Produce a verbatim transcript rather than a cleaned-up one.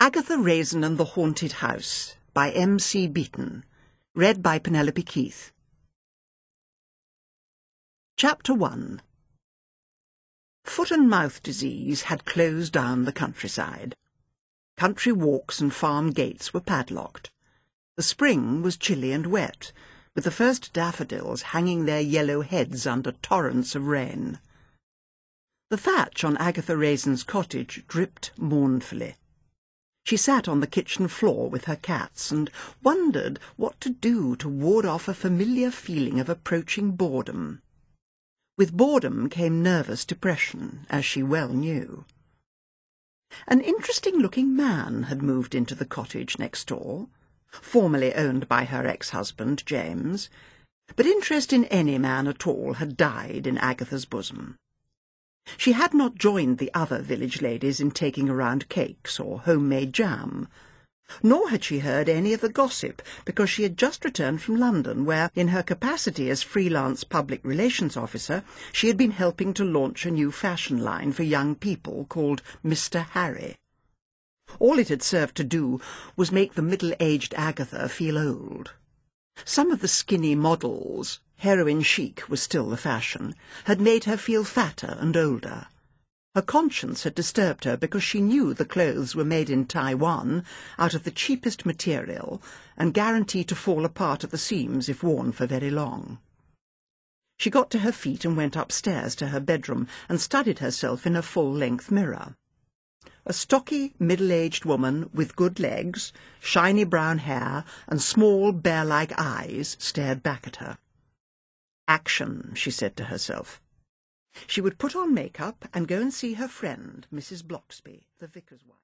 Agatha Raisin and the Haunted House by M C Beaton. Read by Penelope Keith. Chapter one. Foot and mouth disease had closed down the countryside. Country walks and farm gates were padlocked. The spring was chilly and wet, with the first daffodils hanging their yellow heads under torrents of rain. The thatch on Agatha Raisin's cottage dripped mournfully. She sat on the kitchen floor with her cats and wondered what to do to ward off a familiar feeling of approaching boredom. With boredom came nervous depression, as she well knew. An interesting-looking man had moved into the cottage next door, formerly owned by her ex-husband, James, but interest in any man at all had died in Agatha's bosom. She had not joined the other village ladies in taking around cakes or homemade jam, nor had she heard any of the gossip because she had just returned from London, where, in her capacity as freelance public relations officer, she had been helping to launch a new fashion line for young people called Mister Harry. All it had served to do was make the middle-aged Agatha feel old. Some of the skinny models, heroin chic was still the fashion, had made her feel fatter and older. Her conscience had disturbed her because she knew the clothes were made in Taiwan out of the cheapest material and guaranteed to fall apart at the seams if worn for very long. She got to her feet and went upstairs to her bedroom and studied herself in a full-length mirror. A stocky, middle-aged woman with good legs, shiny brown hair, and small, bear-like eyes stared back at her. Action, she said to herself. She would put on makeup and go and see her friend, Missus Bloxby, the vicar's wife.